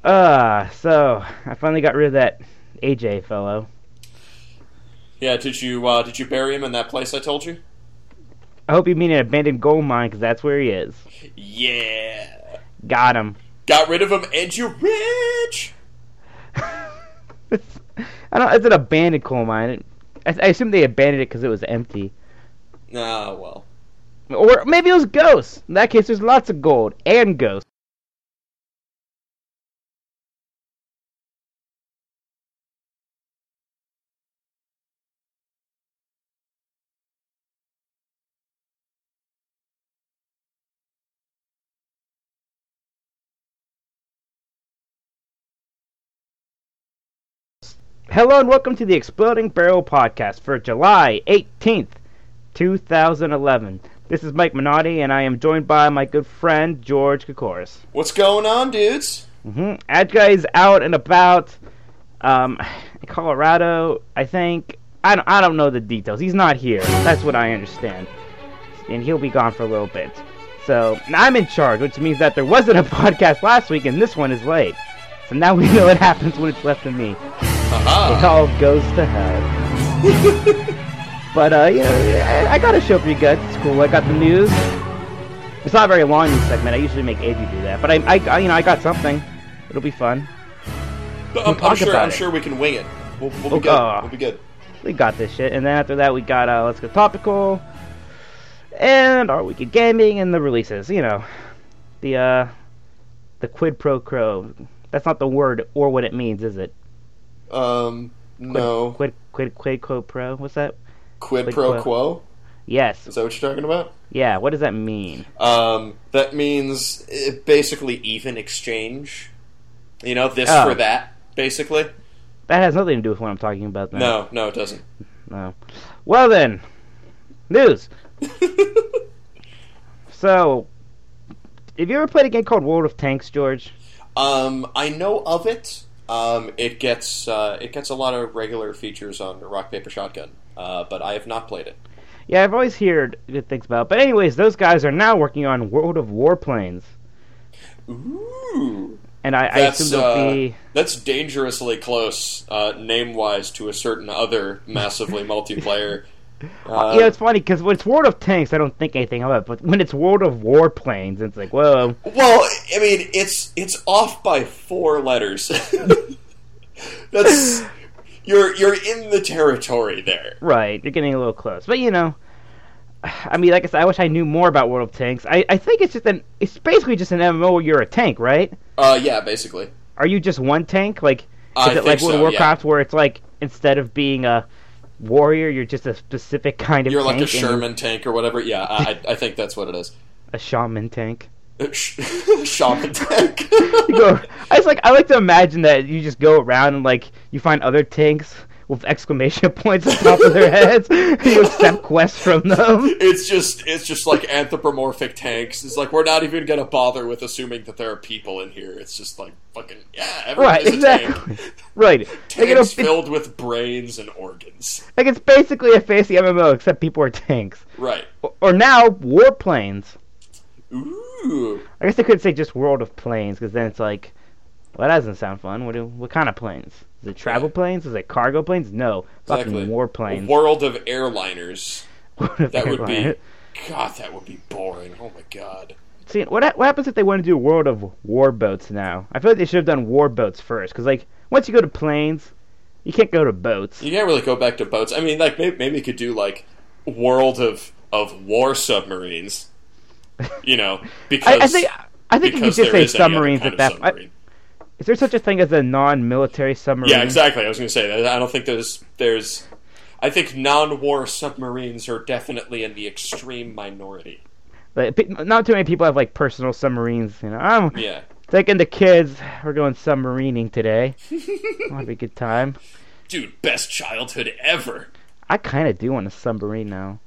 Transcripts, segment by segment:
So I finally got rid of that AJ fellow. Yeah, did you bury him in that place I told you? I hope you mean an abandoned gold mine, because that's where he is. Yeah. Got him. Got rid of him, and you're rich. It's an abandoned coal mine. I assume they abandoned it because it was empty. Ah, well. Or maybe it was ghosts. In that case, there's lots of gold and ghosts. Hello and welcome to the Exploding Barrel Podcast for July 18th, 2011. This is Mike Minotti, and I am joined by my good friend, George Kokoris. What's going on, dudes? Adja is out and about in Colorado, I think. I don't know the details. He's not here. That's what I understand. And he'll be gone for a little bit. So, I'm in charge, which means that there wasn't a podcast last week, and this one is late. So now we know what happens when it's left to me. Aha. It all goes to hell. But, I got a show for you guys. It's cool. I got the news. It's not a very long news segment. I usually make AJ do that. But I got something. It'll be fun. I'm sure we can wing it. We'll be good. We'll be good. We got this shit. And then after that, we got Let's Go Topical. And our week of gaming and the releases. You know, the quid pro quo. That's not the word or what it means, is it? No. Quid quo pro? What's that? Quid pro quo? Yes. Is that what you're talking about? Yeah, what does that mean? That means basically even exchange. You know, this for that, basically. That has nothing to do with what I'm talking about then. No, it doesn't. No. Well then, news. So, have you ever played a game called World of Tanks, George? I know of it. It gets a lot of regular features on Rock Paper Shotgun, but I have not played it. Yeah, I've always heard good things about it. But anyways, those guys are now working on World of Warplanes. Ooh. And I assume they'll be... That's dangerously close, name-wise, to a certain other massively multiplayer... it's funny, because when it's World of Tanks, I don't think anything of it. But when it's World of Warplanes, it's like, whoa. Well, I mean, it's off by 4 letters. That's... You're in the territory there. Right, you're getting a little close. But, I mean, like I said, I wish I knew more about World of Tanks. I think it's basically just an MMO where you're a tank, right? Yeah, basically. Are you just one tank? Like, is it like World of Warcraft where it's like, instead of being a warrior, you're just a specific kind of tank? You're tank? Like a Sherman tank or whatever? Yeah, I think that's what it is. A shaman tank? Shaman tank. I like to imagine that you just go around and, like, you find other tanks with exclamation points on top of their heads, and you accept quests from them. It's just like anthropomorphic tanks. It's like, we're not even gonna bother with assuming that there are people in here. It's just like, fucking, yeah, everyone is exactly. A tank. Right. Tanks filled with brains and organs. Like, it's basically a fancy MMO, except people are tanks. Right. Or now, warplanes. Ooh. I guess they could say just World of Planes, because then it's like, well, that doesn't sound fun. What kind of planes? Is it travel planes? Is it cargo planes? No. Exactly. Fucking warplanes. World of airliners. That would be... God, that would be boring. Oh my god. See, what happens if they want to do World of Warboats now? I feel like they should have done warboats first, because, like, once you go to planes, you can't go to boats. You can't really go back to boats. I mean, like, maybe you could do, like, World of War submarines. You know, because... I think you could just say submarines at that... Is there such a thing as a non-military submarine? Yeah, exactly. I was going to say that. I don't think there's... I think non-war submarines are definitely in the extreme minority. Like, not too many people have, like, personal submarines. I'm taking the kids. We're going submarining today. It'll be a good time. Dude, best childhood ever. I kind of do want a submarine now.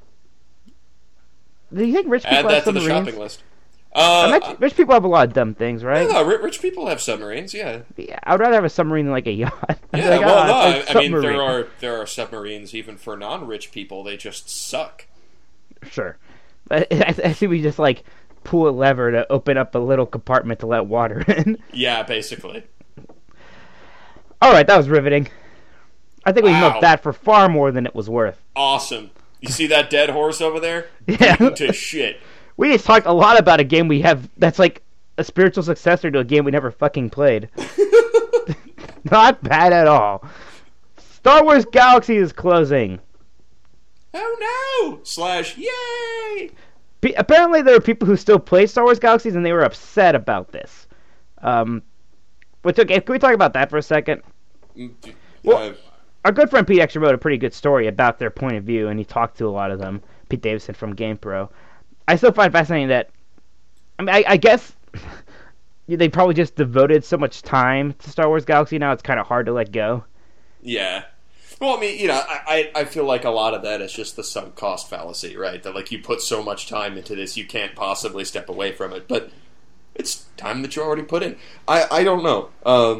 Do you think rich people have submarines? Add that to the shopping list. Rich people have a lot of dumb things, right? No, rich people have submarines. Yeah. I would rather have a submarine than like a yacht. Yeah, I mean there are submarines even for non-rich people. They just suck. Sure, I see. We just like pull a lever to open up a little compartment to let water in. Yeah, basically. All right, that was riveting. I think we Wow. milked that for far more than it was worth. Awesome. You see that dead horse over there? Yeah. Beaten to shit. We just talked a lot about a game we have that's like a spiritual successor to a game we never fucking played. Not bad at all. Star Wars Galaxy is closing. Oh no! / yay! Apparently there are people who still play Star Wars Galaxies and they were upset about this. Which, okay, can we talk about that for a second? Well, our good friend Pete actually wrote a pretty good story about their point of view, and he talked to a lot of them. Pete Davidson from GamePro. I still find fascinating that, I mean, I guess they probably just devoted so much time to Star Wars Galaxy now, it's kind of hard to let go. Yeah. Well, I mean, you know, I feel like a lot of that is just the sunk cost fallacy, right? That, like, you put so much time into this, you can't possibly step away from it. But it's time that you already put in. I don't know.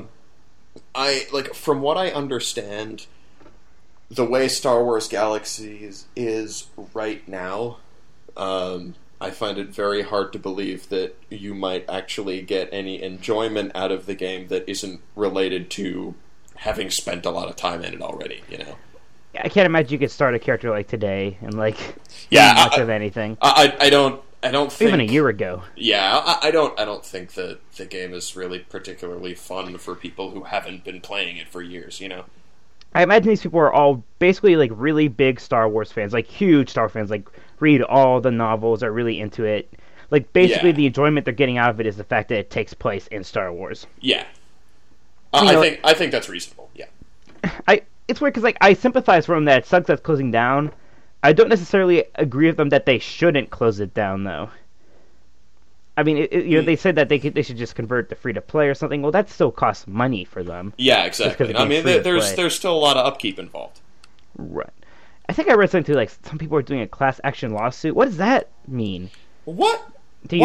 From what I understand, the way Star Wars Galaxies is right now, I find it very hard to believe that you might actually get any enjoyment out of the game that isn't related to having spent a lot of time in it already, you know? I can't imagine you could start a character like today and, like, Yeah, do much of anything. I don't think... Even a year ago. Yeah, I don't think that the game is really particularly fun for people who haven't been playing it for years, you know? I imagine these people are all basically, like, really big Star Wars fans, like, huge Star Wars fans, like, read all the novels, are really into it. Like, basically the enjoyment they're getting out of it is the fact that it takes place in Star Wars. Yeah. You know, I think that's reasonable, yeah. It's weird because, like, I sympathize for them that it sucks that's closing down. I don't necessarily agree with them that they shouldn't close it down, though. I mean, they said that they should just convert to free-to-play or something. Well, that still costs money for them. Yeah, exactly. I mean, there's still a lot of upkeep involved. Right. I think I read something too, like, some people are doing a class action lawsuit. What does that mean? What? No!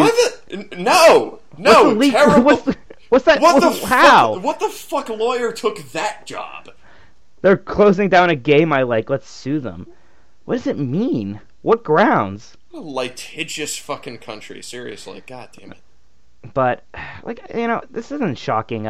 Terrible. What's that? How? What the fuck lawyer took that job? They're closing down a game I like. Let's sue them. What does it mean? What grounds? What a litigious fucking country. Seriously, god damn it. But, like, you know, this isn't shocking.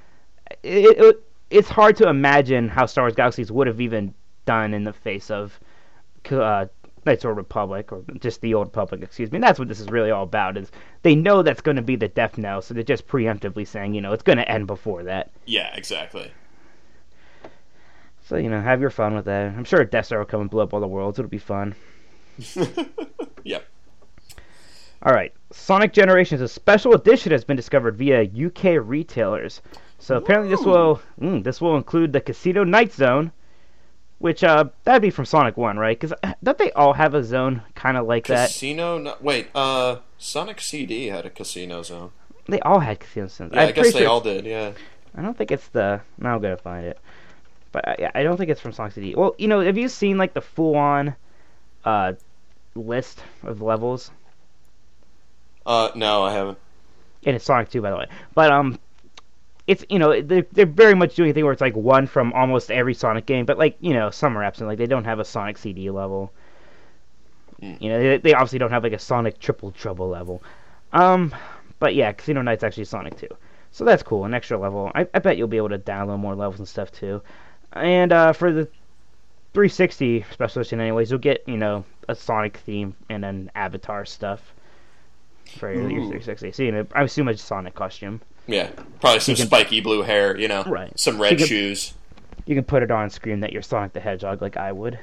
It's hard to imagine how Star Wars Galaxies would have even done in the face of Knights of the Republic, or just the Old Republic, excuse me. And that's what this is really all about, is they know that's going to be the death knell, so they're just preemptively saying, you know, it's going to end before that. Yeah, exactly. So, you know, have your fun with that. I'm sure Death Star will come and blow up all the worlds. It'll be fun. Yep. Alright, Sonic Generations, a special edition has been discovered via UK retailers. So apparently this will include the Casino Night Zone, which, that'd be from Sonic 1, right? Because don't they all have a zone kind of like that? Wait, Sonic CD had a casino zone. They all had casino zones. Yeah, I guess they all did, yeah. I don't think it's the... Now I'm going to find it. But I don't think it's from Sonic CD. Well, you know, have you seen, like, the full-on list of levels? No, I haven't. And it's Sonic 2, by the way. But, it's, you know, they're very much doing a thing where it's, like, one from almost every Sonic game. But, like, you know, some are absent. Like, they don't have a Sonic CD level. You know, they obviously don't have, like, a Sonic Triple Trouble level. But, yeah, Casino Night's actually Sonic 2. So that's cool, an extra level. I bet you'll be able to download more levels and stuff, too. And for the 360 special edition anyways, you'll get, you know, a Sonic theme and an Avatar stuff for your 360. So, you know, I assume a Sonic costume. Yeah, probably some spiky blue hair, you know, right. Some red shoes. You can put it on screen that you're Sonic the Hedgehog like I would.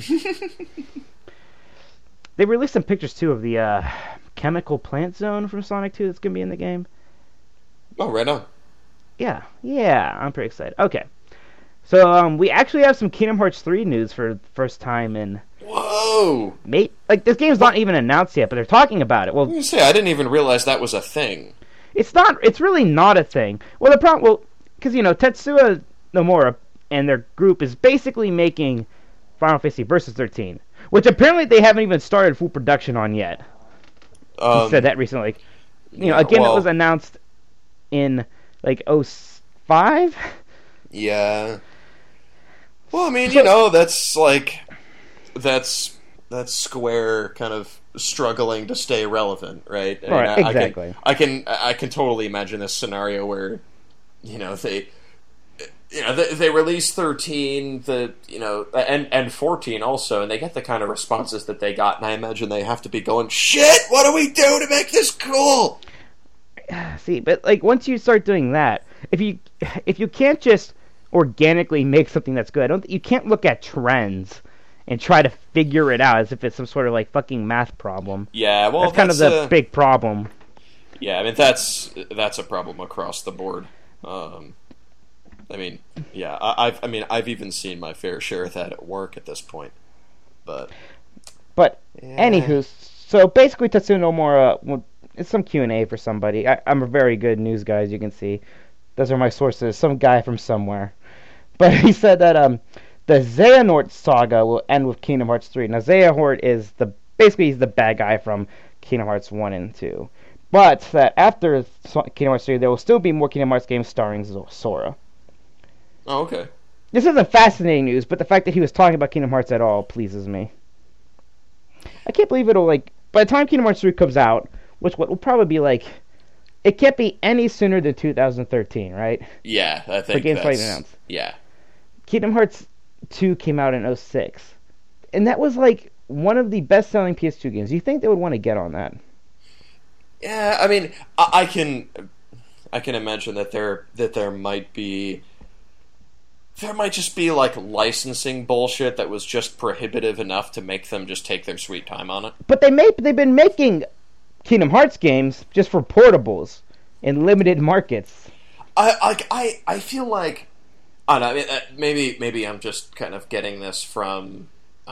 They released some pictures, too, of the chemical plant zone from Sonic 2 that's going to be in the game. Oh, right on. Yeah, I'm pretty excited. Okay. So, we actually have some Kingdom Hearts 3 news for the first time in... Whoa! Like, this game's not even announced yet, but they're talking about it. Well, I was gonna say, I didn't even realize that was a thing. It's really not a thing. Well, the problem... Well, because, you know, Tetsuya Nomura and their group is basically making Final Fantasy Versus 13, which apparently they haven't even started full production on yet. He said that recently. You know, again, it was announced in, like, 05? Yeah. Well, I mean, you know, that's Square kind of struggling to stay relevant, right? I mean, Right, exactly. I can totally imagine this scenario where, they they release 13, and 14 also, and they get the kind of responses that they got, and I imagine they have to be going, shit, what do we do to make this cool? See, but like once you start doing that, if you can't just organically make something that's good, you can't look at trends and try to figure it out as if it's some sort of like fucking math problem. Yeah, well, that's kind of the big problem. Yeah, I mean that's a problem across the board. I mean, yeah, I've even seen my fair share of that at work at this point. But yeah. Anywho, so basically Tetsuya Nomura, it's some Q&A for somebody. I'm a very good news guy, as you can see. Those are my sources. Some guy from somewhere. But he said that the Xehanort saga will end with Kingdom Hearts 3. Now, Xehanort is he's the bad guy from Kingdom Hearts 1 and 2. But that after Kingdom Hearts 3, there will still be more Kingdom Hearts games starring Sora. Oh, okay. This isn't fascinating news, but the fact that he was talking about Kingdom Hearts at all pleases me. I can't believe it'll, by the time Kingdom Hearts 3 comes out, which will probably be, it can't be any sooner than 2013, right? Yeah, I think announced. Yeah. Kingdom Hearts 2 came out in 2006. And that was, one of the best-selling PS2 games. Do you think they would want to get on that? Yeah, I mean, I can imagine that there might be... There might just be, licensing bullshit that was just prohibitive enough to make them just take their sweet time on it. But they've been making Kingdom Hearts games just for portables in limited markets. I feel like... I don't know, maybe I'm just kind of getting this from,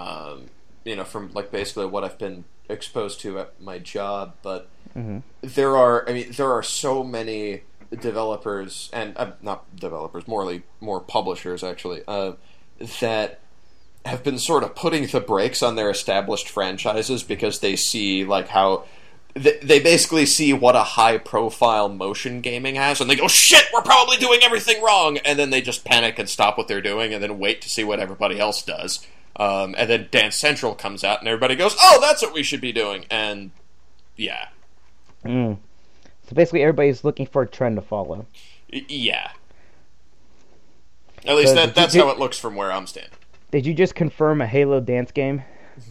from, basically what I've been exposed to at my job, but there are so many... developers and not developers, more publishers actually, that have been sort of putting the brakes on their established franchises because they see how they basically see what a high-profile motion gaming has, and they go, "Shit, we're probably doing everything wrong," and then they just panic and stop what they're doing, and then wait to see what everybody else does. And then Dance Central comes out, and everybody goes, "Oh, that's what we should be doing," and yeah. So basically, everybody's looking for a trend to follow. Yeah. At least that's how it looks from where I'm standing. Did you just confirm a Halo dance game?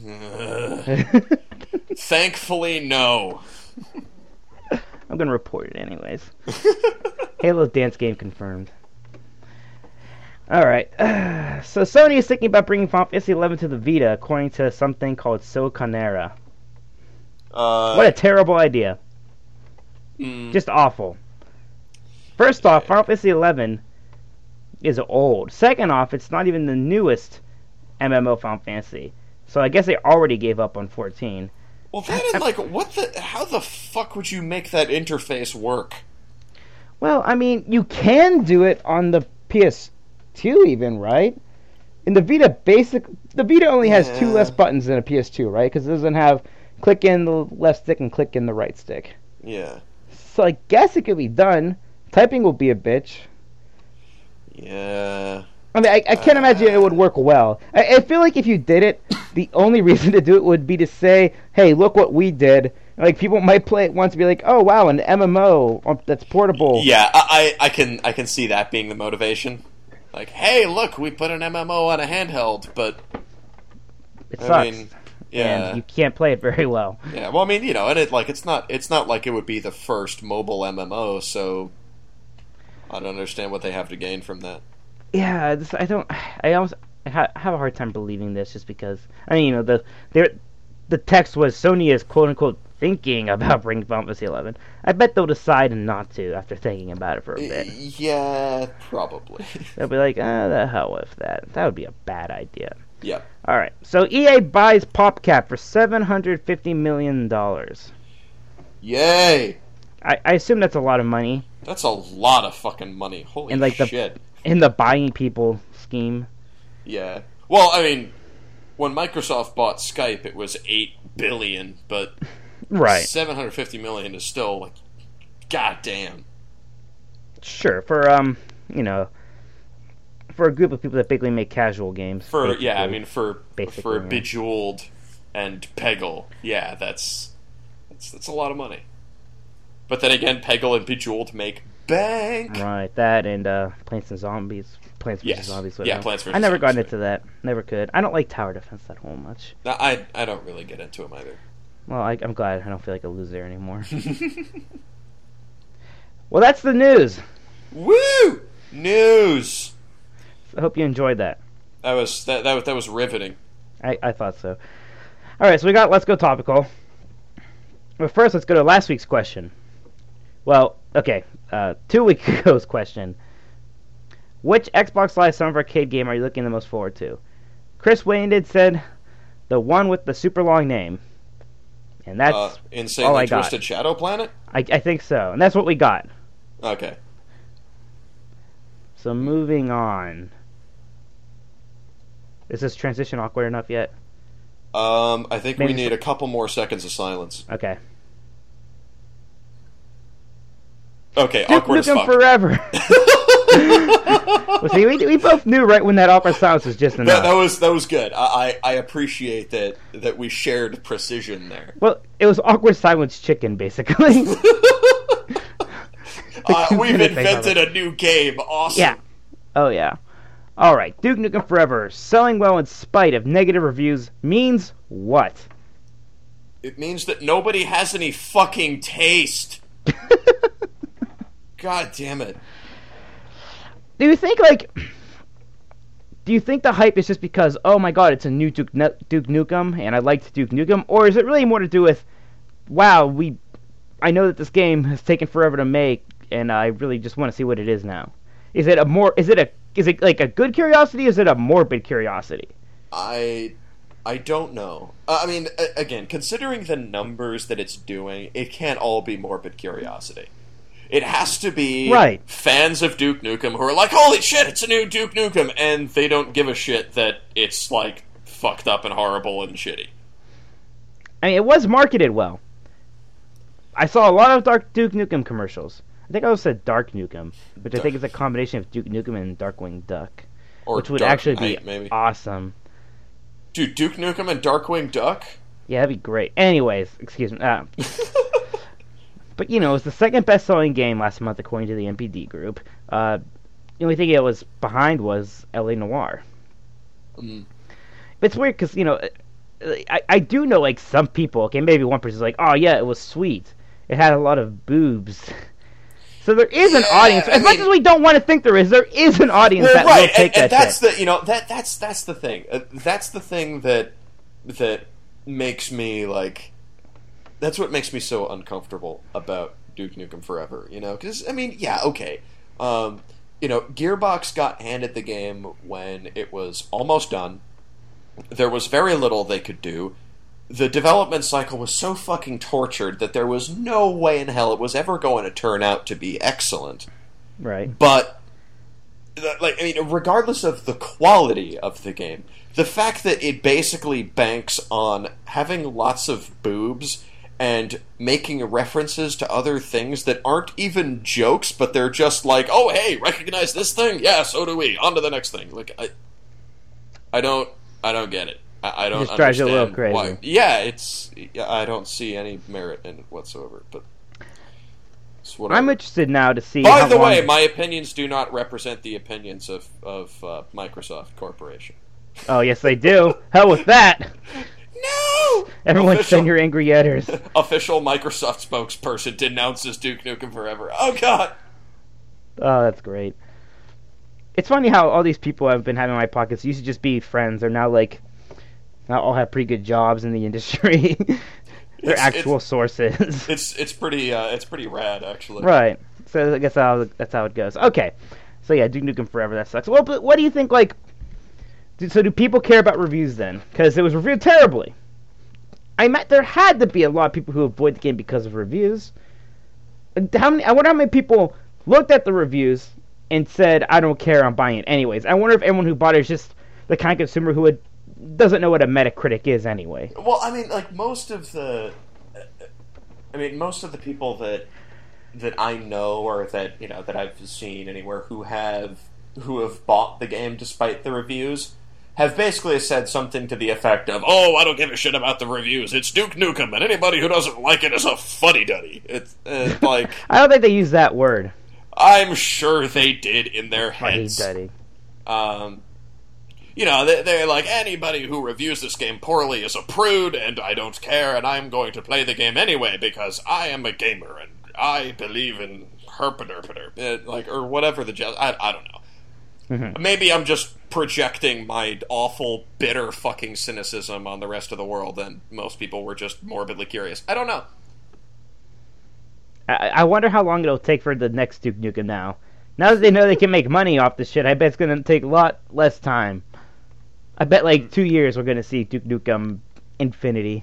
Thankfully, no. I'm going to report it anyways. Halo dance game confirmed. Alright. So Sony is thinking about bringing Final Fantasy XI to the Vita, according to something called Siliconera. What a terrible idea. Just awful. First off, Final Fantasy XI is old. Second off, it's not even the newest MMO Final Fantasy. So I guess they already gave up on 14. Well, how the fuck would you make that interface work? Well, I mean, you can do it on the PS2 even, right? In the Vita, the Vita only has two less buttons than a PS2, right? Because it doesn't have click in the left stick and click in the right stick. Yeah. So I guess it could be done. Typing will be a bitch. Yeah. I mean, I can't imagine it would work well. I feel like if you did it, the only reason to do it would be to say, hey, look what we did. People might play it once and be like, oh, wow, an MMO that's portable. Yeah, I can see that being the motivation. Hey, look, we put an MMO on a handheld, but... It sucks. Yeah. And you can't play it very well. Yeah, well, I mean, and it's not like it would be the first mobile MMO, so I don't understand what they have to gain from that. Yeah, I have a hard time believing this just because, the text was Sony is quote unquote thinking about bringing Final Fantasy XI. I bet they'll decide not to after thinking about it for a bit. Yeah, probably. They'll be like, the hell with that. That would be a bad idea. Yeah. Alright, so EA buys PopCap for $750 million. Yay! I assume that's a lot of money. That's a lot of fucking money. Holy shit. In the buying people scheme. Yeah. Well, I mean, when Microsoft bought Skype, it was $8 billion, but right. $750 million is still, goddamn. Sure, for for a group of people that basically make casual games. For Bejeweled And Peggle, yeah, that's a lot of money. But then again, Peggle and Bejeweled make bank. Right, that and Plants vs. Zombies. Plants vs. Zombies. Yeah, Plants vs. I never got Zombies, into that. Never could. I don't like tower defense that whole much. No, I don't really get into them either. Well, I'm glad I don't feel like a loser anymore. Well, that's the news. Woo! News! I hope you enjoyed that. That was riveting. I thought so. Alright, so we got Let's Go Topical. But first, let's go to last week's question. Well, okay, 2 weeks ago's question. Which Xbox Live Summer Arcade game are you looking the most forward to? Chris Wayne said the one with the super long name. And that's Insanely all I got. Twisted Shadow Planet? I think so. And that's what we got. Okay. So moving on. Is this transition awkward enough yet? I think we need a couple more seconds of silence. Okay. Okay, Duke awkward as Nukem fuck. Forever. Well, see, we both knew right when that awkward silence was just enough. That was good. I appreciate that we shared precision there. Well, it was awkward silence chicken, basically. We've invented a new game. Awesome. Yeah. Oh, yeah. All right. Duke Nukem Forever, selling well in spite of negative reviews, means what? It means that nobody has any fucking taste. God damn it. Do you think the hype is just because, oh my god, it's a new Duke Nukem, and I liked Duke Nukem, or is it really more to do with, wow, I know that this game has taken forever to make, and I really just want to see what it is now? Is it like a good curiosity, or is it a morbid curiosity? I don't know. I mean, again, considering the numbers that it's doing, it can't all be morbid curiosity. It has to be fans of Duke Nukem who are like, holy shit, it's a new Duke Nukem, and they don't give a shit that it's, like, fucked up and horrible and shitty. I mean, it was marketed well. I saw a lot of Duke Nukem commercials. I think I also said Dark Nukem, which I think is a combination of Duke Nukem and Darkwing Duck. Which would actually be awesome. Dude, Duke Nukem and Darkwing Duck? Yeah, that'd be great. Anyways, excuse me. But, it was the second best-selling game last month, according to the NPD group. The only thing it was behind was L.A. Noire. Mm. But it's weird, because, I do know, like, some people, okay, maybe one person's like, oh, yeah, it was sweet. It had a lot of boobs. So there is an audience. As much as we don't want to think there is an audience that will take that that's shit. That's the thing. That's the thing that makes me, like... That's what makes me so uncomfortable about Duke Nukem Forever, Because, I mean, yeah, okay. Gearbox got handed the game when it was almost done. There was very little they could do. The development cycle was so fucking tortured that there was no way in hell it was ever going to turn out to be excellent. Right. But, regardless of the quality of the game, the fact that it basically banks on having lots of boobs and making references to other things that aren't even jokes, but they're just like, oh, hey, recognize this thing? Yeah, so do we. On to the next thing. Like, I don't get it. I don't it just drives you a little crazy. Why. Yeah, I don't see any merit in it whatsoever, but it's whatever. I'm interested now to see. By the way, my opinions do not represent the opinions of Microsoft Corporation. Oh, yes, they do. Hell with that. No! Everyone send your angry yetters. Official Microsoft spokesperson denounces Duke Nukem Forever. Oh, God! Oh, that's great. It's funny how all these people I've been having in my pockets used to just be friends. They're now, like, now all have pretty good jobs in the industry. They're actual sources. It's pretty rad, actually. Right. So I guess that's how it goes. Okay. So yeah, Duke Nukem Forever, that sucks. Well, but what do you think, like... So do people care about reviews then? Because it was reviewed terribly. There had to be a lot of people who avoid the game because of reviews. I wonder how many people looked at the reviews and said, I don't care, I'm buying it anyways. I wonder if everyone who bought it is just the kind of consumer who doesn't know what a Metacritic is anyway. Well, I mean, like, most of the people that I know or that I've seen anywhere who have bought the game despite the reviews have basically said something to the effect of, "Oh, I don't give a shit about the reviews. It's Duke Nukem, and anybody who doesn't like it is a fuddy-duddy." It's like... I don't think they use that word. I'm sure they did in their heads. Fuddy-duddy. They're like, anybody who reviews this game poorly is a prude, and I don't care, and I'm going to play the game anyway because I am a gamer, and I believe in herpaderpader, or whatever I don't know. Mm-hmm. Maybe I'm just projecting my awful, bitter fucking cynicism on the rest of the world, and most people were just morbidly curious. I don't know. I wonder how long it'll take for the next Duke Nukem now. Now that they know they can make money off this shit, I bet it's going to take a lot less time. I bet, 2 years we're going to see Duke Nukem Infinity.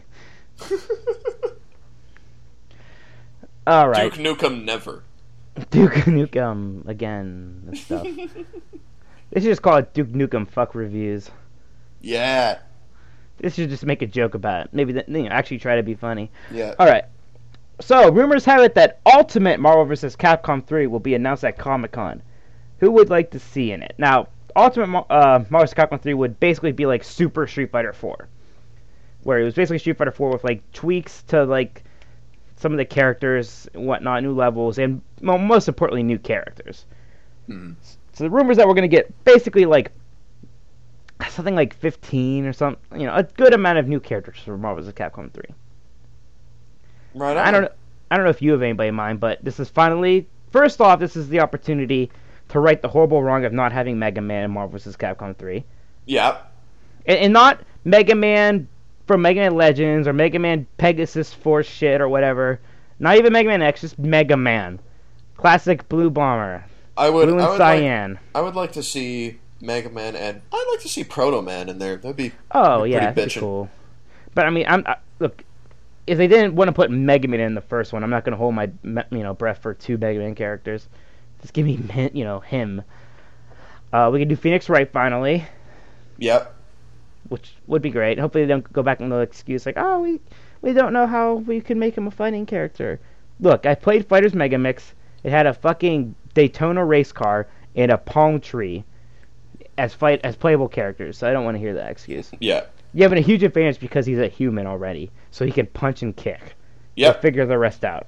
Alright. Duke Nukem never. Duke Nukem again and stuff. They should just call it Duke Nukem Fuck Reviews. Yeah. They should just make a joke about it. Maybe actually try to be funny. Yeah. Alright. So, rumors have it that Ultimate Marvel vs. Capcom 3 will be announced at Comic-Con. Who would like to see in it? Now, Ultimate Marvel vs. Capcom 3 would basically be like Super Street Fighter 4. Where it was basically Street Fighter 4 with, tweaks to, some of the characters and whatnot, new levels, and most importantly, new characters. Hmm. So the rumors that we're going to get basically, something like 15 or something, a good amount of new characters for Marvel vs. Capcom 3. Right on. I don't know if you have anybody in mind, but this is finally, first off, this is the opportunity to right the horrible wrong of not having Mega Man in Marvel vs. Capcom 3. Yeah. And not Mega Man from Mega Man Legends or Mega Man Pegasus Force shit or whatever. Not even Mega Man X, just Mega Man. Classic Blue Bomber. Blue and Cyan. I would like to see Mega Man, and I'd like to see Proto Man in there. That'd be that'd be cool. But I mean, look, if they didn't want to put Mega Man in the first one, I'm not going to hold my breath for 2 Mega Man characters. Just give me him. We can do Phoenix Wright finally. Yep. Which would be great. Hopefully they don't go back and no excuse we don't know how we can make him a fighting character. Look, I played Fighters Megamix. It had a fucking Daytona race car and a palm tree as playable characters, so I don't want to hear that excuse. Yeah. You have a huge advantage because he's a human already, so he can punch and kick. Yep. So figure the rest out.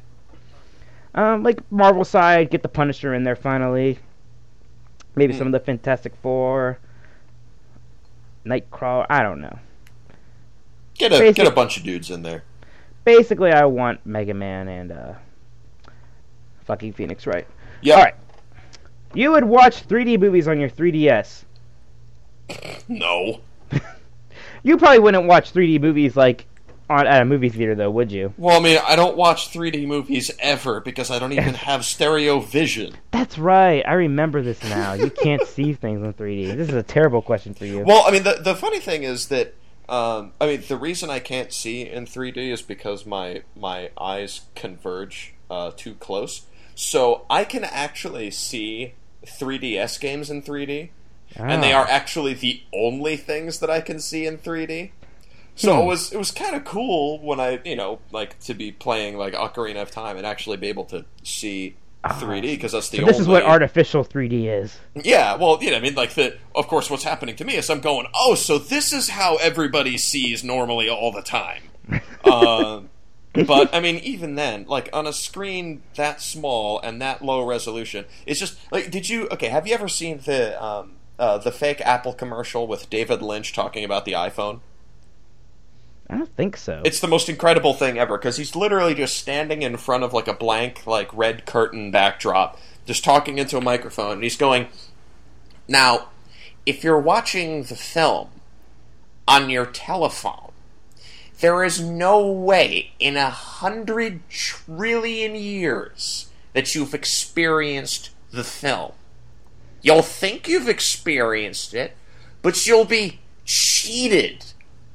Marvel side, get the Punisher in there finally. Maybe some of the Fantastic Four. Nightcrawler, I don't know. Get a bunch of dudes in there. Basically, I want Mega Man and fucking Phoenix Wright. Yeah. Alright. You would watch 3D movies on your 3DS. No. You probably wouldn't watch 3D movies at a movie theater, though, would you? Well, I mean, I don't watch 3D movies ever because I don't even have stereo vision. That's right. I remember this now. You can't see things in 3D. This is a terrible question for you. Well, I mean, the funny thing is that the reason I can't see in 3D is because my eyes converge too close. So I can actually see 3DS games in 3D, and they are actually the only things that I can see in 3D. So it was kind of cool when I, to be playing Ocarina of Time and actually be able to see 3D because that's the only... This is what artificial 3D is. Yeah, well, of course what's happening to me is I'm going, oh, so this is how everybody sees normally all the time. But, I mean, even then, on a screen that small and that low resolution, it's just, have you ever seen the fake Apple commercial with David Lynch talking about the iPhone? I don't think so. It's the most incredible thing ever, because he's literally just standing in front of a blank, red curtain backdrop, just talking into a microphone, and he's going, now, if you're watching the film on your telephone, there is no way in 100 trillion years that you've experienced the film. You'll think you've experienced it, but you'll be cheated.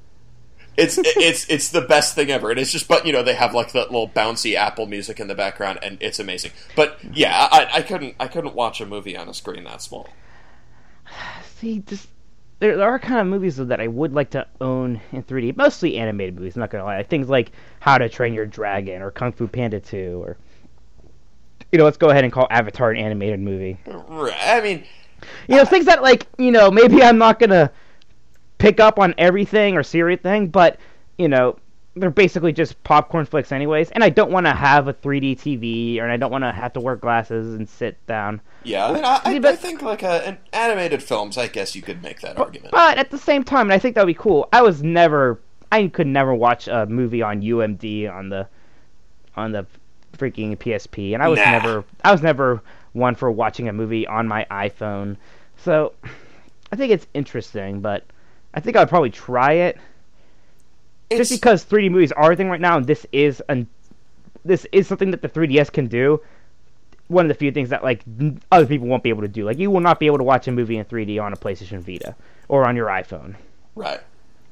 It's the best thing ever, and it's just, but they have that little bouncy Apple music in the background, and it's amazing. But yeah, I couldn't watch a movie on a screen that small. See, there are kind of movies though, that I would like to own in 3D, mostly animated movies. I'm not gonna lie, things like How to Train Your Dragon or Kung Fu Panda 2, or let's go ahead and call Avatar an animated movie. I mean, things that maybe I'm not gonna pick up on everything or see everything, but they're basically just popcorn flicks anyways. And I don't want to have a 3D TV, and I don't want to have to wear glasses and sit down. Yeah, I mean, I think like an animated films, I guess you could make that argument. But at the same time, and I think that would be cool. I could never watch a movie on UMD on the freaking PSP, and I was never one for watching a movie on my iPhone. So I think it's interesting, but I think I'd probably try it. Just because 3D movies are a thing right now, and this is something that the 3DS can do. One of the few things that like other people won't be able to do. Like, you will not be able to watch a movie in 3D on a PlayStation Vita or on your iPhone. Right.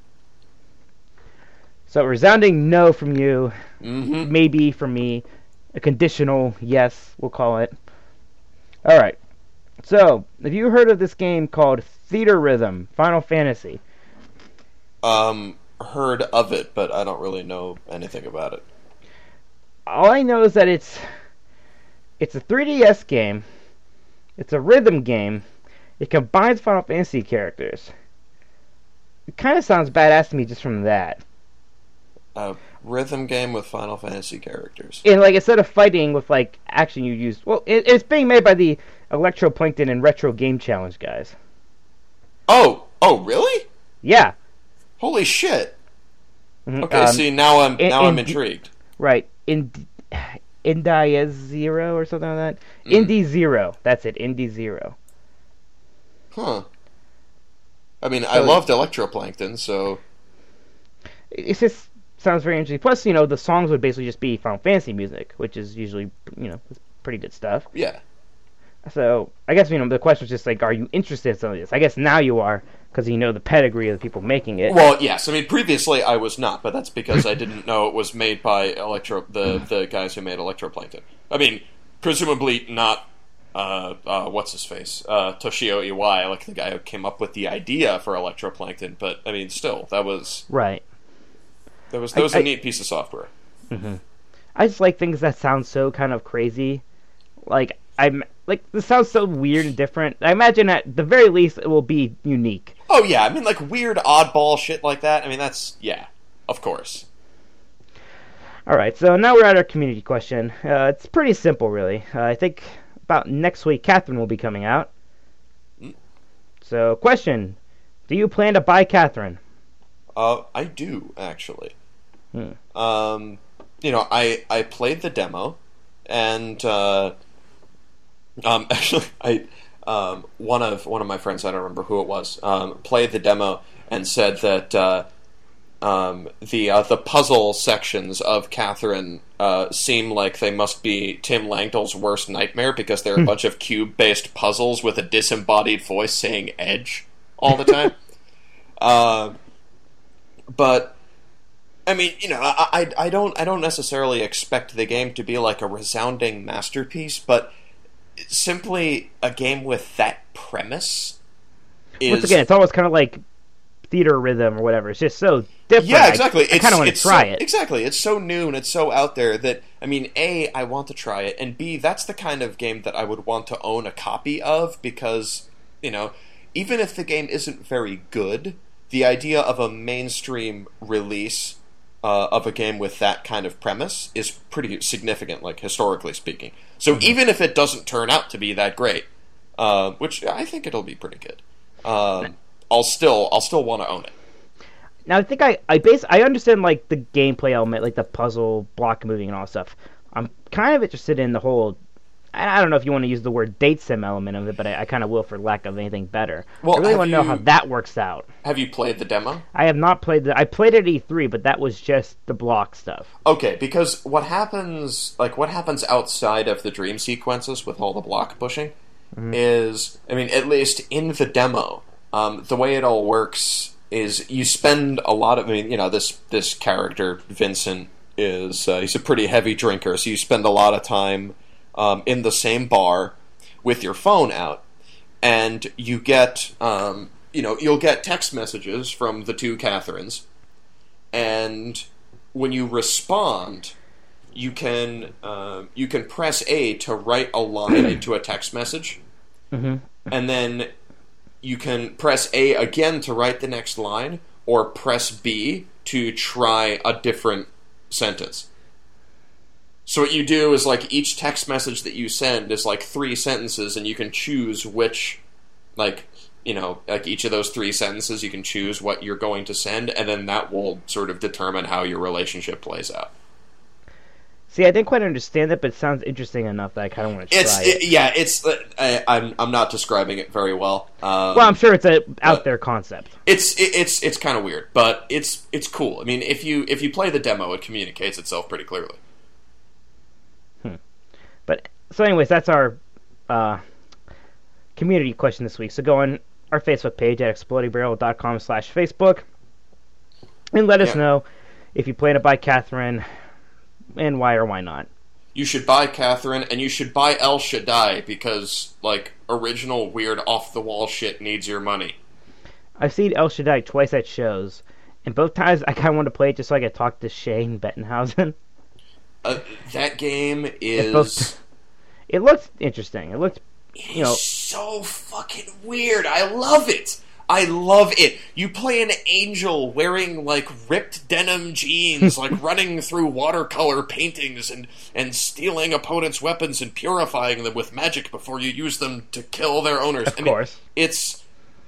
So, resounding no from you. Mm-hmm. Maybe from me. A conditional yes, we'll call it. All right. So, have you heard of this game called Theatrhythm Final Fantasy? Heard of it, but I don't really know anything about it. All I know is that it's a 3DS game. It's a rhythm game. It combines Final Fantasy characters. It kind of sounds badass to me just from that. A rhythm game with Final Fantasy characters. And like, instead of fighting with like action, you use it's being made by the Electroplankton and Retro Game Challenge guys. Oh, really? Yeah. Holy shit! Mm-hmm. Okay, see, now I'm intrigued. Right, Indie Zero or something like that. Indie Zero, that's it. Indie Zero. Huh. I mean, I loved Electroplankton, so it just sounds very interesting. Plus, the songs would basically just be Final Fantasy music, which is usually pretty good stuff. Yeah. So I guess the question is just like, are you interested in some of this? I guess now you are, because you know the pedigree of the people making it. Well, yes. I mean, previously I was not, but that's because I didn't know it was made by the guys who made Electroplankton. I mean, presumably not. What's his face? Toshio Iwai, like the guy who came up with the idea for Electroplankton. But I mean, still, that was right. That was a neat piece of software. Mm-hmm. I just like things that sound so kind of crazy. Like, this sounds so weird and different. I imagine at the very least it will be unique. Oh yeah, I mean, like weird oddball shit like that. I mean, that's, yeah, of course. Alright, so now we're at our community question. It's pretty simple, really. I think about next week Catherine will be coming out. So, question. Do you plan to buy Catherine? I do, actually. I played the demo, and actually, one of my friends, I don't remember who it was, played the demo and said that the puzzle sections of Catherine seem like they must be Tim Langdell's worst nightmare, because they're a bunch of cube-based puzzles with a disembodied voice saying "edge" all the time. But I mean, I don't necessarily expect the game to be like a resounding masterpiece, but simply a game with that premise is... Once again, it's almost kind of like Theatrhythm or whatever. It's just so different. Yeah, exactly. I kind of want to try it. Exactly. It's so new and it's so out there that, I mean, A, I want to try it, and B, that's the kind of game that I would want to own a copy of, because, even if the game isn't very good, the idea of a mainstream release of a game with that kind of premise is pretty significant, like, historically speaking. So even if it doesn't turn out to be that great, which I think it'll be pretty good, I'll still want to own it. Now, I think I understand, like, the gameplay element, like the puzzle, block moving, and all that stuff. I'm kind of interested in the whole... I don't know if you want to use the word date sim element of it, but I kind of will for lack of anything better. Well, I really want to know how that works out. Have you played the demo? I have not played I played it at E3, but that was just the block stuff. Okay, because what happens outside of the dream sequences with all the block pushing is, I mean, at least in the demo, the way it all works is you spend a lot of, this character, Vincent, is he's a pretty heavy drinker, so you spend a lot of time in the same bar with your phone out, and you get, you'll get text messages from the two Catherines, and when you respond, you can press A to write a line into a text message, and then you can press A again to write the next line, or press B to try a different sentence. So what you do is, like, each text message that you send is like 3 sentences, and you can choose which, like, you know, like each of those 3 sentences, you can choose what you're going to send, and then that will sort of determine how your relationship plays out. See, I didn't quite understand it, but it sounds interesting enough that I kind of want to try it. I'm not describing it very well. Well, I'm sure it's a out there concept. It's kind of weird, but it's cool. I mean, if you play the demo, it communicates itself pretty clearly. But so, anyways, that's our community question this week. So go on our Facebook page at explodingbarrel.com/Facebook and let us know if you plan to buy Catherine and why or why not. You should buy Catherine, and you should buy El Shaddai, because, like, original weird off-the-wall shit needs your money. I've seen El Shaddai twice at shows, and both times I kind of wanted to play it just so I could talk to Shane Bettenhausen. That game is... It looked interesting. It looked, you know... It's so fucking weird. I love it. I love it. You play an angel wearing, like, ripped denim jeans, like, running through watercolor paintings and stealing opponents' weapons and purifying them with magic before you use them to kill their owners. Of course. It's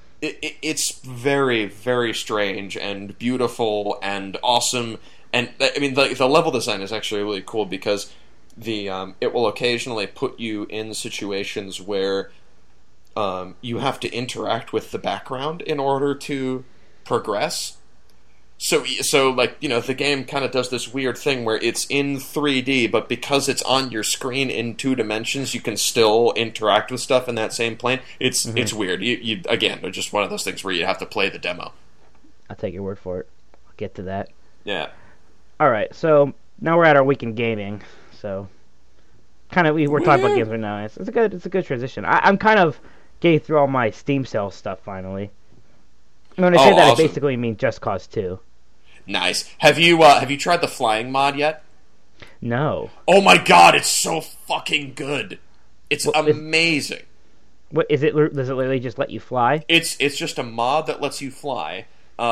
very, very strange and beautiful and awesome. And, I mean, the level design is actually really cool, because it will occasionally put you in situations where you have to interact with the background in order to progress. So like, you know, the game kind of does this weird thing where it's in 3D, but because it's on your screen in 2 dimensions, you can still interact with stuff in that same plane. It's weird. You again, it's just one of those things where you have to play the demo. I'll take your word for it. I'll get to that. Yeah. All right, so now we're at our week in gaming. So kind of we're talking about games right now. It's a good transition. I'm kind of getting through all my Steam sale stuff finally. When I say that, awesome. I basically mean Just Cause 2. Nice. Have you tried the flying mod yet? No. Oh my god, it's so fucking good. It's amazing. What is it? Does it literally just let you fly? It's just a mod that lets you fly.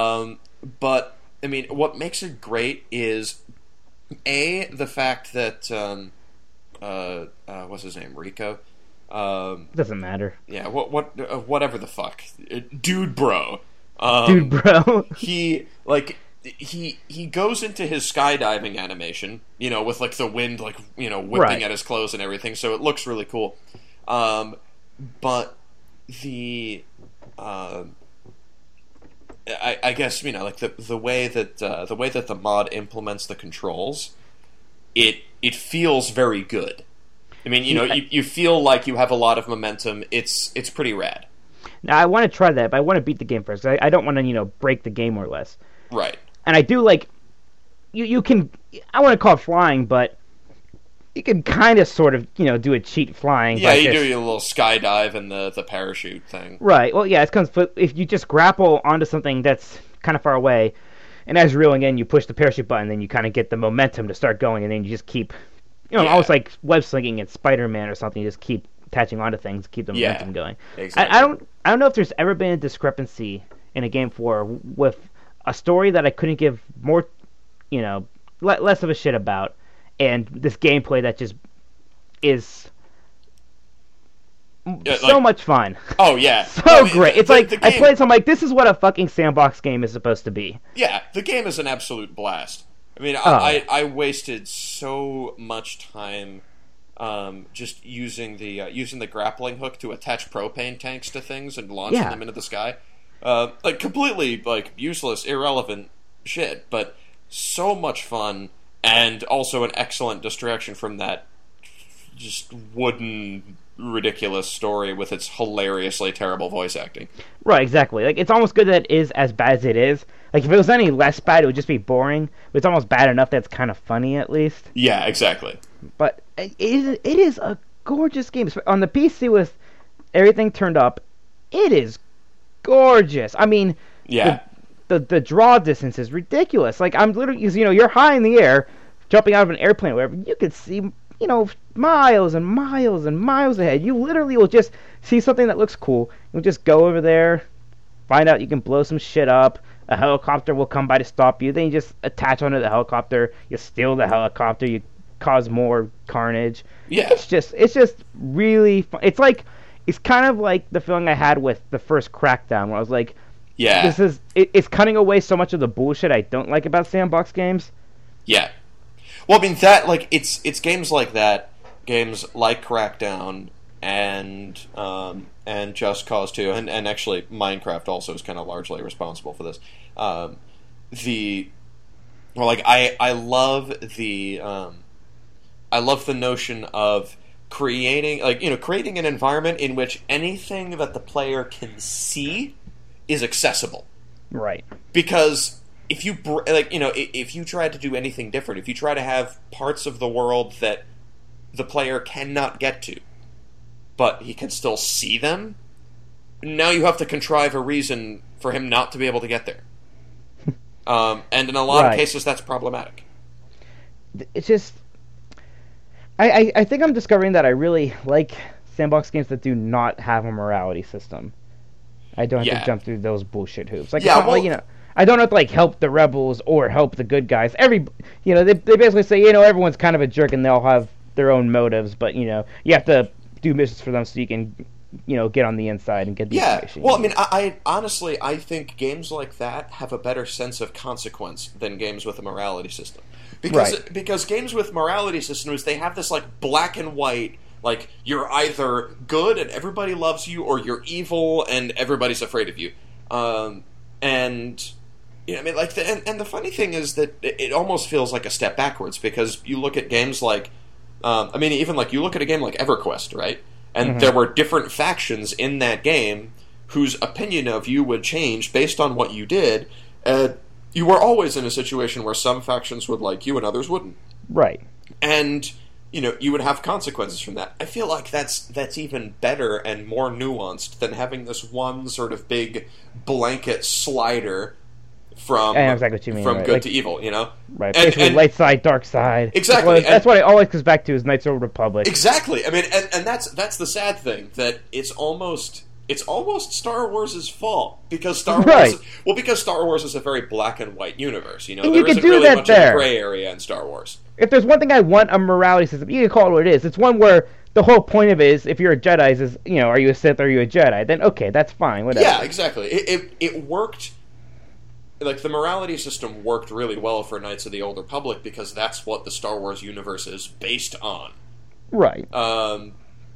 But I mean, what makes it great is the fact that what's his name, Rico. Doesn't matter. Yeah, whatever the fuck, dude, bro. Dude, bro. He goes into his skydiving animation, you know, with like the wind, like, you know, whipping at his clothes and everything. So it looks really cool. But the I guess, you know, like the way that the mod implements the controls, it feels very good. I mean, you know, you feel like you have a lot of momentum. It's pretty rad. Now, I want to try that, but I want to beat the game first. I don't want to, you know, break the game more or less. Right. And I do like... You can... I want to call it flying, but you can kind of sort of, you know, do a cheat flying. Yeah, you do your little skydive and the parachute thing. Right. Well, yeah, it's because if you just grapple onto something that's kind of far away, and as you're reeling in, you push the parachute button, then you kind of get the momentum to start going, and then you just keep... You know, almost like web slinging in Spider-Man or something. You just keep attaching onto things, keep the momentum going. Exactly. I don't know if there's ever been a discrepancy in a game with a story that I couldn't give more, you know, less of a shit about, and this gameplay that just is so much fun. Oh yeah, so great. It's like I played, so I'm like, this is what a fucking sandbox game is supposed to be. Yeah, the game is an absolute blast. I mean, I wasted so much time just using the grappling hook to attach propane tanks to things and launching them into the sky. Like, completely, like, useless, irrelevant shit, but so much fun, and also an excellent distraction from that just wooden, ridiculous story with its hilariously terrible voice acting. Right, exactly. Like, it's almost good that it is as bad as it is. Like, if it was any less bad, it would just be boring. But it's almost bad enough that it's kind of funny, at least. Yeah, exactly. But it is a gorgeous game. On the PC with everything turned up, it is gorgeous. I mean, yeah, the draw distance is ridiculous. Like, I'm literally, you know, you're high in the air, jumping out of an airplane or whatever. You could see miles and miles and miles ahead. You literally will just see something that looks cool. You'll just go over there, find out you can blow some shit up. A helicopter will come by to stop you. Then you just attach onto the helicopter. You steal the helicopter. You cause more carnage. Yeah. It's just really fun. It's kind of like the feeling I had with the first Crackdown, where I was like, Yeah. It's cutting away so much of the bullshit I don't like about sandbox games. Yeah. Well, I mean, that, like, it's games like that, games like Crackdown and Just Cause 2, and actually Minecraft also is kind of largely responsible for this. I love the notion of creating an environment in which anything that the player can see is accessible. Right. Because if you if you try to do anything different, if you try to have parts of the world that the player cannot get to, but he can still see them, now you have to contrive a reason for him not to be able to get there. And in a lot of cases, that's problematic. It's just... I think I'm discovering that I really like sandbox games that do not have a morality system. I don't have to jump through those bullshit hoops. I don't have to help the rebels or help the good guys. They basically say everyone's kind of a jerk and they all have their own motives, but you have to do missions for them so you can get on the inside and get the information. Well, I mean, I honestly think games like that have a better sense of consequence than games with a morality system. Because games with morality systems, they have this black and white, you're either good and everybody loves you, or you're evil and everybody's afraid of you. And the funny thing is that it almost feels like a step backwards, because you look at games like, you look at a game like EverQuest, right? And there were different factions in that game whose opinion of you would change based on what you did. You were always in a situation where some factions would like you and others wouldn't. Right. And, you would have consequences from that. I feel like that's even better and more nuanced than having this one sort of big blanket slider from exactly what you mean, from right. good to evil, Right. Basically, light side, dark side. Exactly. That's what it always comes back to, is Knights of the Republic. Exactly. I mean, and that's the sad thing, that it's almost Star Wars' fault, because Star Wars is a very black and white universe. And there isn't really much of a gray area in Star Wars. If there's one thing I want a morality system, you can call it what it is. It's one where the whole point of it is, if you're a Jedi, is are you a Sith or are you a Jedi? Then okay, that's fine. Whatever. Yeah, exactly. It worked. The morality system worked really well for Knights of the Old Republic, because that's what the Star Wars universe is based on. Right. When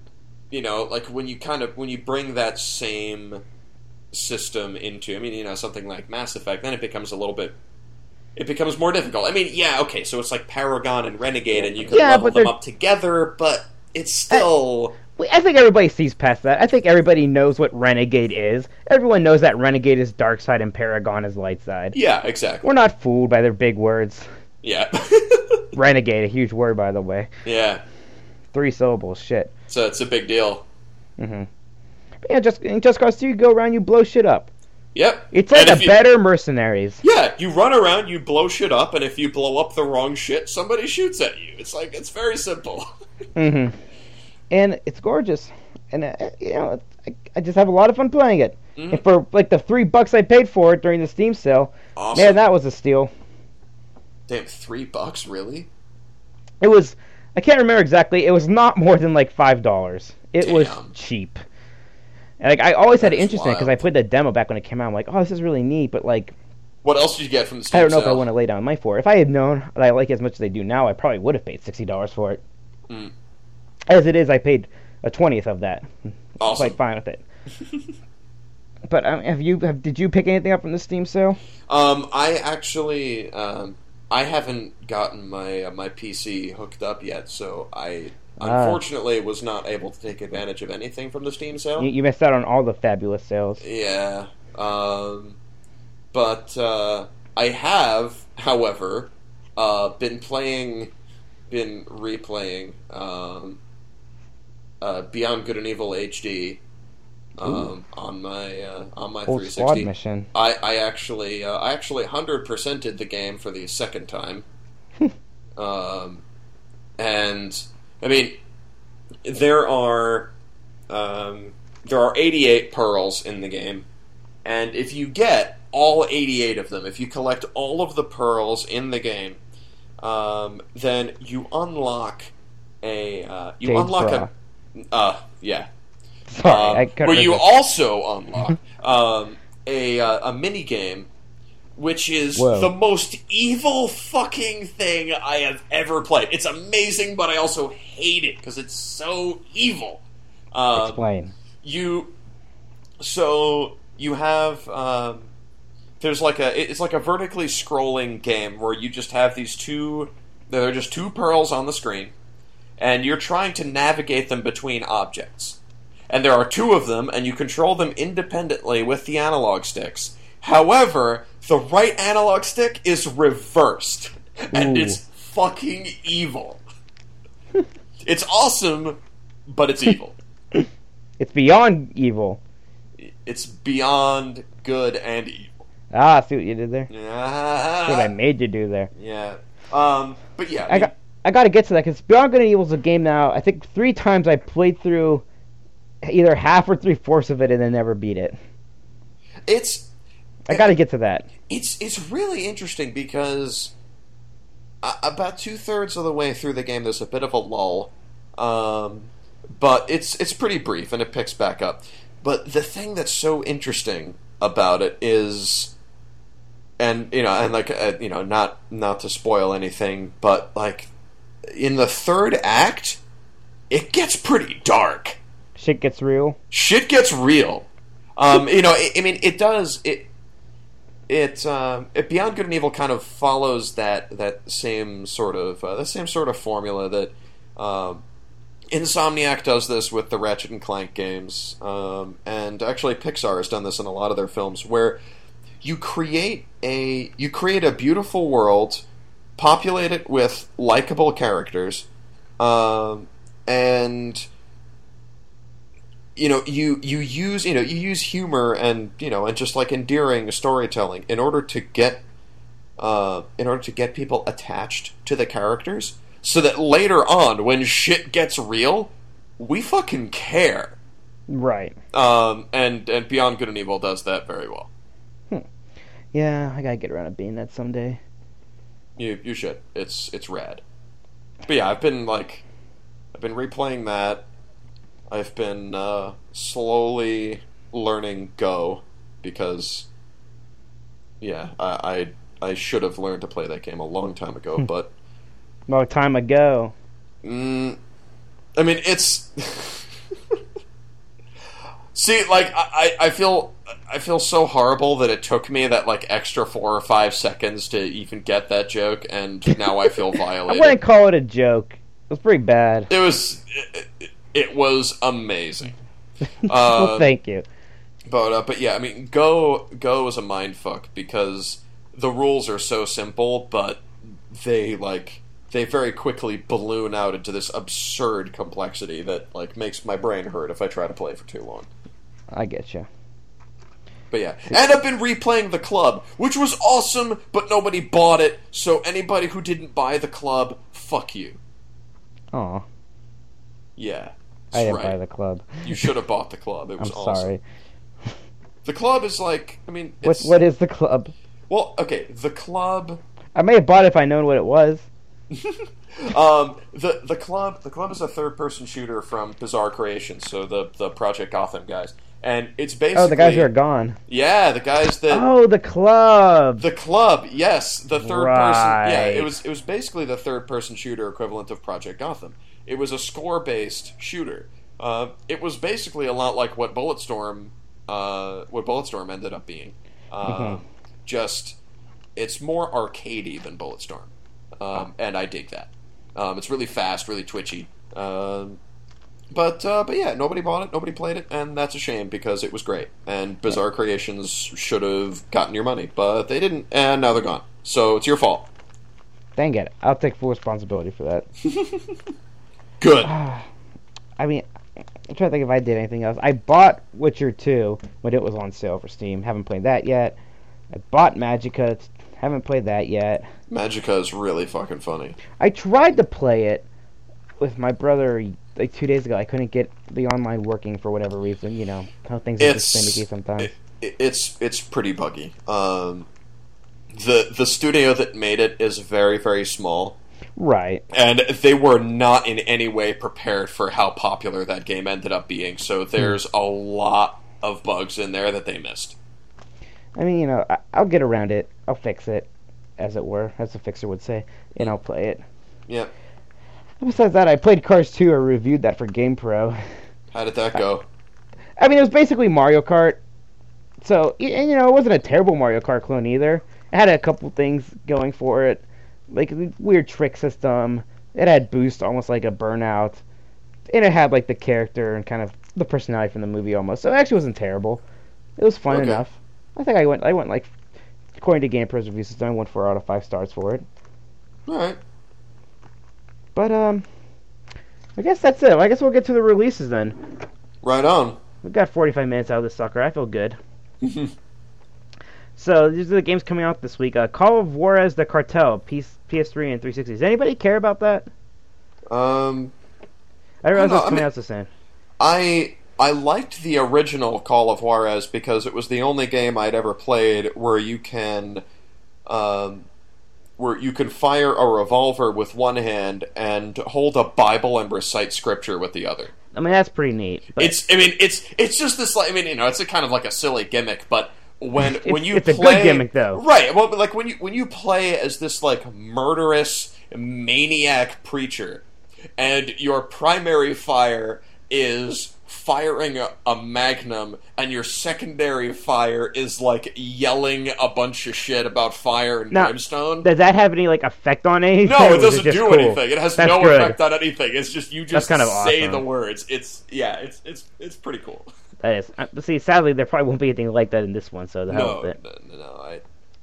you bring that same system into, something like Mass Effect, then it becomes more difficult. So it's like Paragon and Renegade, and you can level them up together, but it's still... I think everybody sees past that. I think everybody knows what Renegade is. Everyone knows that Renegade is dark side and Paragon is light side. Yeah, exactly. We're not fooled by their big words. Yeah. Renegade, a huge word, by the way. Yeah. 3 syllables, shit. So it's a big deal. Mm-hmm. Yeah, Just Cause 2, you go around, you blow shit up. Yep. It's like better Mercenaries. Yeah, you run around, you blow shit up, and if you blow up the wrong shit, somebody shoots at you. It's very simple. Mm-hmm. And it's gorgeous. And, I just have a lot of fun playing it. Mm-hmm. And for, the $3 I paid for it during the Steam sale, awesome. Man, that was a steal. Damn, $3, really? It was... I can't remember exactly. It was not more than, $5. It was cheap. And, I always had it interesting, because I played the demo back when it came out. I'm like, oh, this is really neat, but, what else did you get from the Steam I don't know sale? if I want to lay down money for it. If I had known that I like it as much as I do now, I probably would have paid $60 for it. Mm. As it is, I paid a 20th of that. Awesome. I'm quite fine with it. But did you pick anything up from the Steam sale? I actually I haven't gotten my PC hooked up yet, so I unfortunately was not able to take advantage of anything from the Steam sale. You missed out on all the fabulous sales. Yeah, but I have, however, been replaying Beyond Good and Evil HD on my Old 360. Squad mission. I actually 100%ed the game for the second time, and I mean, there are 88 pearls in the game, and if you get all 88 of them, if you collect all of the pearls in the game, then you unlock a yeah. Sorry, where you also unlock a mini game, which is the most evil fucking thing I have ever played. It's amazing, but I also hate it because it's so evil. Explain. You have it's like a vertically scrolling game where you just have there are just two pearls on the screen, and you're trying to navigate them between objects. And there are two of them, and you control them independently with the analog sticks. However, the right analog stick is reversed, and it's fucking evil. It's awesome, but it's evil. It's beyond evil. It's beyond good and evil. Ah, I see what you did there. That's what I made you do there. Yeah. But yeah. I got to get to that, because Beyond Good and Evil is a game now, I think 3 times I played through either half or 3/4 of it and then never beat it. I got to get to that. It's really interesting because about 2/3 of the way through the game, there's a bit of a lull, but it's pretty brief and it picks back up. But the thing that's so interesting about it is, not to spoil anything, but like in the third act, it gets pretty dark. Shit gets real. Shit gets real. It does. Beyond Good and Evil kind of follows that same sort of formula that Insomniac does this with the Ratchet and Clank games, and actually Pixar has done this in a lot of their films, where you create a beautiful world, populate it with likable characters, and you use humor and just like endearing storytelling in order to get people attached to the characters, so that later on, when shit gets real, we fucking care. Right. And Beyond Good and Evil does that very well. Yeah, I gotta get around to being that someday. You should. It's rad. But yeah, I've been replaying that. I've been slowly learning Go because, yeah, I should have learned to play that game a long time ago, but long time ago. I mean, it's see, like I feel so horrible that it took me that like extra 4 or 5 seconds to even get that joke, and now I feel violated. I wouldn't call it a joke. It was pretty bad. It was amazing. Well, thank you. But yeah, I mean, Go is a mindfuck because the rules are so simple, but they very quickly balloon out into this absurd complexity that like makes my brain hurt if I try to play for too long. I get you. But yeah, and I've been replaying The Club, which was awesome, but nobody bought it. So anybody who didn't buy The Club, fuck you. Aw. Yeah. I didn't buy The Club. You should have bought The Club. It was awesome. Sorry. The Club is like, I mean, what is The Club? Well, okay, The Club. I may have bought it if I known what it was. The Club is a third-person shooter from Bizarre Creations, so the Project Gotham guys, and it's basically the guys who are gone. Yeah, the guys that. Oh, The Club. The Club, yes, the third person. Yeah, it was basically the third-person shooter equivalent of Project Gotham. It was a score-based shooter. It was basically a lot like what Bulletstorm ended up being. Just it's more arcadey than Bulletstorm. And I dig that. It's really fast, really twitchy. But yeah, nobody bought it, nobody played it, and that's a shame because it was great. And Bizarre Creations should have gotten your money, but they didn't, and now they're gone. So it's your fault. Dang it. I'll take full responsibility for that. Good. I mean, I'm trying to think if I did anything else. I bought Witcher 2 when it was on sale for Steam. Haven't played that yet. I bought Magicka. Haven't played that yet. Magicka is really fucking funny. I tried to play it with my brother like 2 days ago. I couldn't get the online working for whatever reason. You know how things are just finicky sometimes. It's pretty buggy. The studio that made it is very, very small. Right. And they were not in any way prepared for how popular that game ended up being. So there's a lot of bugs in there that they missed. I mean, I'll get around it. I'll fix it, as it were, as the fixer would say, and I'll play it. Yeah. Besides that, I played Cars 2. I reviewed that for GamePro. How did that go? I mean, it was basically Mario Kart. So, and, it wasn't a terrible Mario Kart clone either. It had a couple things going for it. Like a weird trick system. It had boost, almost like a Burnout. And it had like the character and kind of the personality from the movie almost. So it actually wasn't terrible. It was fun enough. I think I went like, according to GamePro's review system, I went 4 out of 5 stars for it. Alright. But, I guess that's it. I guess we'll get to the releases then. Right on. We've got 45 minutes out of this sucker. I feel good. So, these are the games coming out this week. Call of Juarez the Cartel, PS3 and 360. Does anybody care about that? I realize it's coming out the same. I liked the original Call of Juarez because it was the only game I'd ever played where you can fire a revolver with one hand and hold a Bible and recite scripture with the other. I mean, that's pretty neat. It's just this, like, it's a kind of like a silly gimmick, but when you it's play, a good gimmick though, right? Well, like when you play as this like murderous maniac preacher, and your primary fire is firing a magnum, and your secondary fire is like yelling a bunch of shit about fire and brimstone. Does that have any like effect on anything? No, it doesn't do anything. It has That's no good. effect on anything. It's just you just kind of say awesome. the words. It's pretty cool. That is. But see, sadly, there probably won't be anything like that in this one. So the hell with it. No.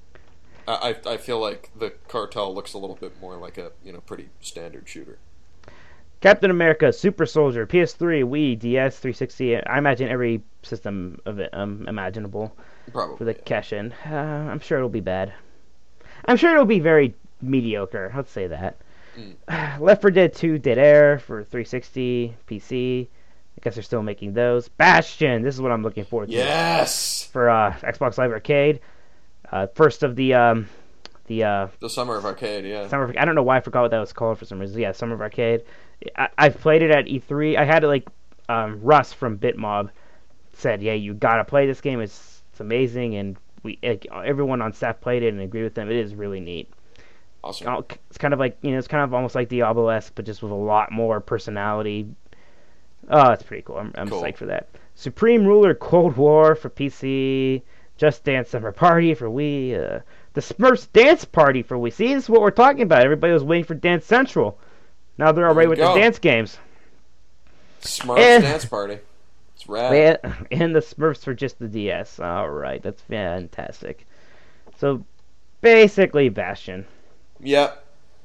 I feel like the Cartel looks a little bit more like a pretty standard shooter. Captain America, Super Soldier, PS3, Wii, DS, 360. I imagine every system of it imaginable. Probably for the cash-in. I'm sure it'll be bad. I'm sure it'll be very mediocre. Let's say that. Left 4 Dead 2, Dead Air for 360, PC. I guess they're still making those. Bastion. This is what I'm looking forward to. Yes. For Xbox Live Arcade. First of the Summer of Arcade. Yeah. I don't know why I forgot what that was called for some reason. Yeah, Summer of Arcade. I've played it at E3. I had it Russ from BitMob said, "Yeah, you gotta play this game. It's amazing." And everyone on staff played it and agreed with them. It is really neat. Awesome. It's kind of like it's kind of almost like Diablo-esque, but just with a lot more personality. Oh, it's pretty cool. I'm cool. Psyched for that. Supreme Ruler Cold War for PC. Just Dance Summer Party for Wii. The Smurfs Dance Party for Wii. See, this is what we're talking about. Everybody was waiting for Dance Central. Now they're already with the dance games. Smurfs Dance Party. It's rad. And the Smurfs for just the DS. Alright, that's fantastic. So, basically Bastion. Yep.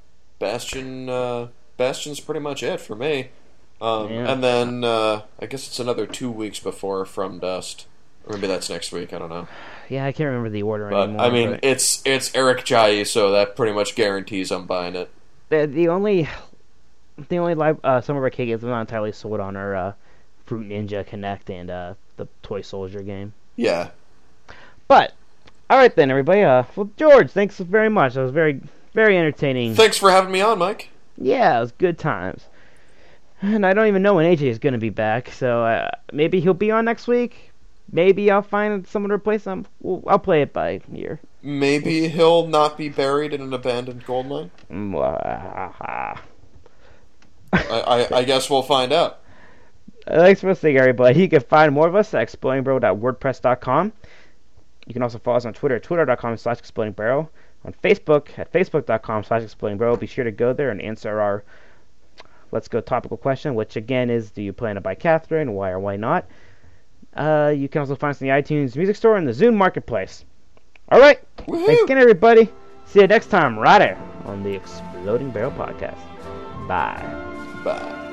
Bastion's pretty much it for me. And then I guess it's another 2 weeks before From Dust. Or maybe that's next week. I don't know. Yeah, I can't remember the order anymore. I mean, it's Eric Chahi, so that pretty much guarantees I'm buying it. The only live Summer of Arcade games I'm not entirely sold on are Fruit Ninja Connect and the Toy Soldier game. Yeah. But all right then, everybody. Well, George, thanks very much. That was very, very entertaining. Thanks for having me on, Mike. Yeah, it was good times. And I don't even know when AJ is going to be back, so maybe he'll be on next week. Maybe I'll find someone to replace him. Well, I'll play it by ear. Maybe he'll not be buried in an abandoned gold mine. I guess we'll find out. Thanks for listening, everybody. You can find more of us at explodingbro.wordpress.com. You can also follow us on Twitter at twitter.com/explodingbro. On Facebook at facebook.com/explodingbro. Be sure to go there and answer our Let's Go topical question, which again is, do you plan to buy Catherine? Why or why not? You can also find us in the iTunes Music Store and the Zune Marketplace. Alright, thanks again, everybody. See you next time right here on the Exploding Barrel Podcast. Bye. Bye.